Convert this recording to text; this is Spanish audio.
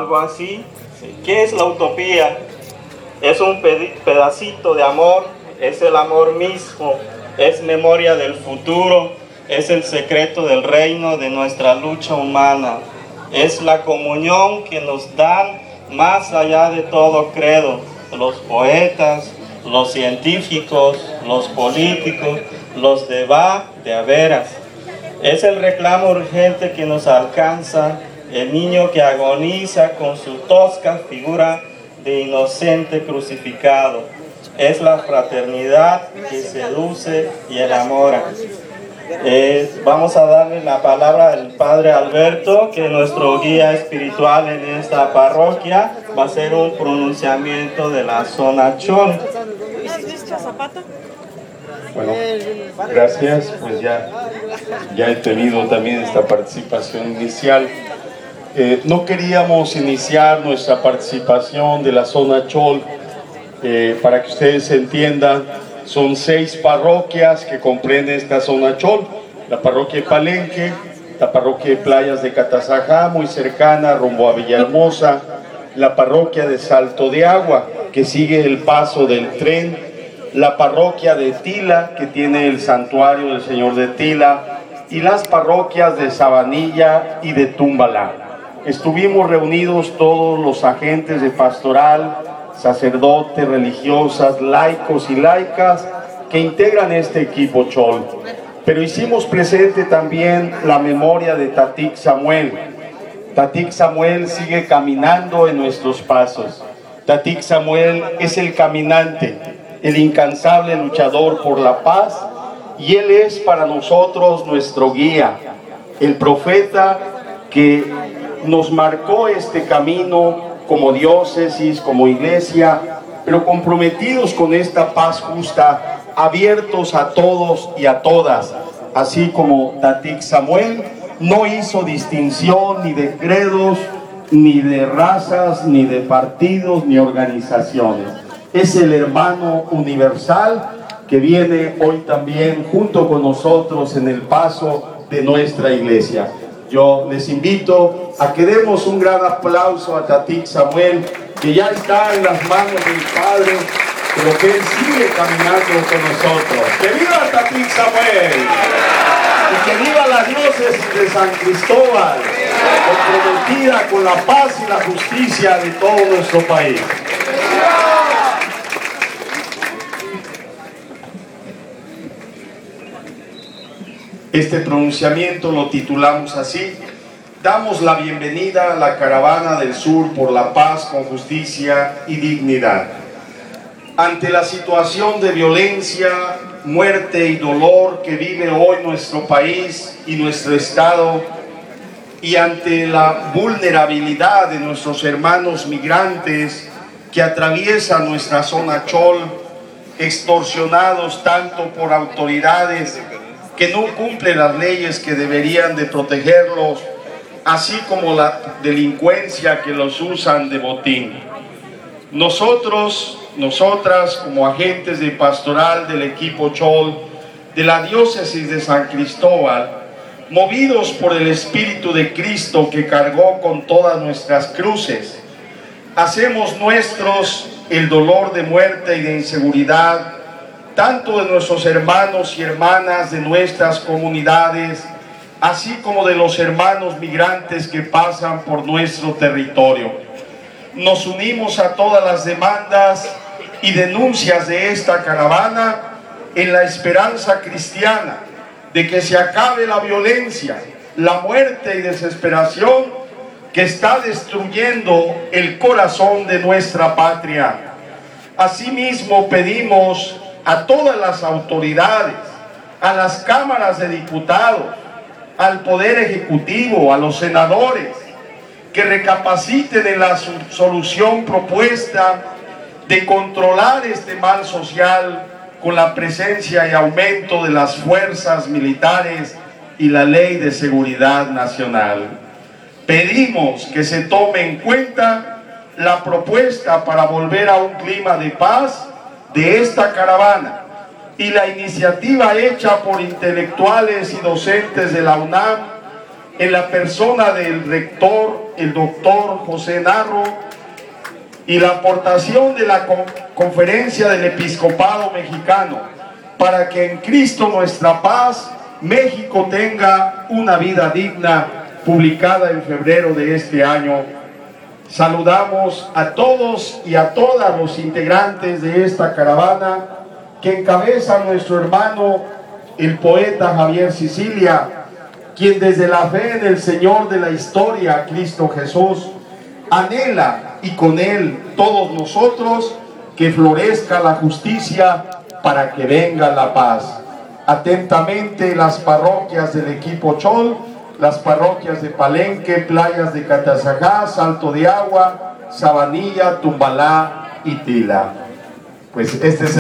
algo así. ¿Qué es la utopía? Es un pedacito de amor, es el amor mismo, es memoria del futuro, es el secreto del reino de nuestra lucha humana. Es la comunión que nos dan más allá de todo credo, los poetas, los científicos, los políticos, los de a veras. Es el reclamo urgente que nos alcanza, el niño que agoniza con su tosca figura de inocente crucificado. Es la fraternidad que seduce y enamora. Vamos a darle la palabra al Padre Alberto, que es nuestro guía espiritual en esta parroquia. Va a ser un pronunciamiento de la zona Chol. Bueno, gracias. Pues ya he tenido también esta participación inicial. No queríamos iniciar nuestra participación de la zona Chol, para que ustedes entiendan. Son 6 parroquias que comprenden esta zona Chol: la parroquia de Palenque, la parroquia de Playas de Catazajá, muy cercana, rumbo a Villahermosa, la parroquia de Salto de Agua, que sigue el paso del tren, la parroquia de Tila, que tiene el santuario del Señor de Tila, y las parroquias de Sabanilla y de Túmbala. Estuvimos reunidos todos los agentes de pastoral, sacerdotes, religiosas, laicos y laicas que integran este equipo Chol. Pero hicimos presente también la memoria de Tatik Samuel. Tatik Samuel sigue caminando en nuestros pasos. Tatik Samuel es el caminante, el incansable luchador por la paz, y él es para nosotros nuestro guía, el profeta que nos marcó este camino como diócesis, como iglesia, pero comprometidos con esta paz justa, abiertos a todos y a todas, así como Tatik Samuel no hizo distinción ni de credos, ni de razas, ni de partidos, ni organizaciones. Es el hermano universal que viene hoy también junto con nosotros en el paso de nuestra iglesia. Yo les invito a que demos un gran aplauso a Tatik Samuel, que ya está en las manos del Padre, pero que él sigue caminando con nosotros. ¡Que viva Tatik Samuel! Y que viva la diócesis de San Cristóbal, comprometida con la paz y la justicia de todo nuestro país. Este pronunciamiento lo titulamos así: damos la bienvenida a la caravana del sur por la paz con justicia y dignidad. Ante la situación de violencia, muerte y dolor que vive hoy nuestro país y nuestro estado, y ante la vulnerabilidad de nuestros hermanos migrantes que atraviesan nuestra zona Chol, extorsionados tanto por autoridades que no cumplen las leyes que deberían de protegerlos, así como la delincuencia que los usan de botín. Nosotros, nosotras, como agentes de pastoral del equipo Chol de la diócesis de San Cristóbal, movidos por el Espíritu de Cristo que cargó con todas nuestras cruces, hacemos nuestros el dolor de muerte y de inseguridad, tanto de nuestros hermanos y hermanas de nuestras comunidades, así como de los hermanos migrantes que pasan por nuestro territorio. Nos unimos a todas las demandas y denuncias de esta caravana en la esperanza cristiana de que se acabe la violencia, la muerte y desesperación que está destruyendo el corazón de nuestra patria. Asimismo, pedimos a todas las autoridades, a las cámaras de diputados, al Poder Ejecutivo, a los senadores, que recapaciten en la solución propuesta de controlar este mal social con la presencia y aumento de las fuerzas militares y la Ley de Seguridad Nacional. Pedimos que se tome en cuenta la propuesta para volver a un clima de paz de esta caravana y la iniciativa hecha por intelectuales y docentes de la UNAM en la persona del rector el doctor José Narro, y la aportación de la Conferencia del Episcopado Mexicano, para que en Cristo nuestra paz, México tenga una vida digna, publicada en febrero de este año. Saludamos a todos y a todas los integrantes de esta caravana que encabeza nuestro hermano, el poeta Javier Sicilia, quien desde la fe en el Señor de la historia, Cristo Jesús, anhela, y con él todos nosotros, que florezca la justicia para que venga la paz. Atentamente las parroquias del equipo Chol, las parroquias de Palenque, Playas de Catazajá, Salto de Agua, Sabanilla, Tumbalá y Tila. Pues este es